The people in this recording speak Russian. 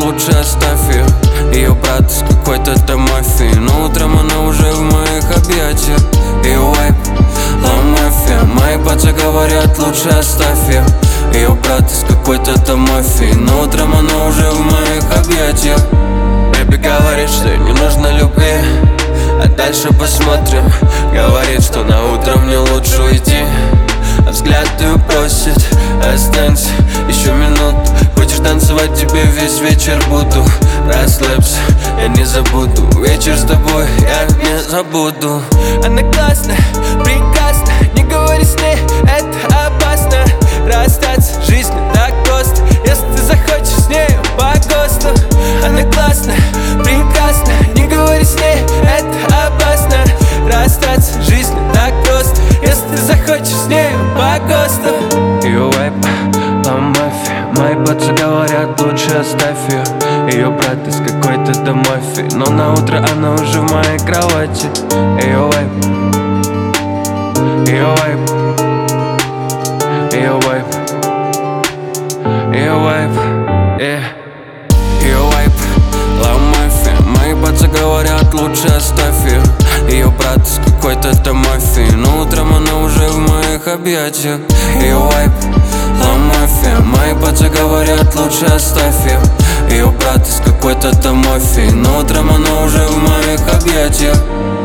лучше оставь ее. Ее брат из какой-то там мафии, но утром она уже в моих объятиях. Ее вайб, мафия. Мои пацы говорят, лучше оставь ее. Ее брат из какой-то там мафии, но утром она уже в моих объятиях. Бэби говорит, что ей не нужно любви, а дальше посмотрим. Говорит, что на утро мне лучше уйти, а взгляд ее просит: останься еще минуту. Хочешь танцевать, тебе весь вечер буду. Расслабься, я не забуду. Вечер с тобой я не забуду. Она классная, прекрасна, не говори с ней, это опасно. Расстаться, жизнь не так просто, если ты захочешь с нею по ГОСТу. Она классная, прекрасна, не говори с ней, это опасно. Расстаться, жизнь не так просто, если ты захочешь с нею по ГОСТу. Ее вайб, мафия. Мои пацы говорят, лучше оставь ее. Ее брат из какой-то там мафии, но на утро она уже в моей кровати. Ее вайб, ее вайб, ее вайб, ее вайб, ее вайб, мафия. Мои пацы говорят, лучше оставь ее. Ее брат из какой-то там мафии, но утром она уже в моих объятиях. Ее вайб, мафия. Мои пацы говорят, лучше оставь ее. Ее брат из какой-то там мафии, но утром она уже в моих объятиях.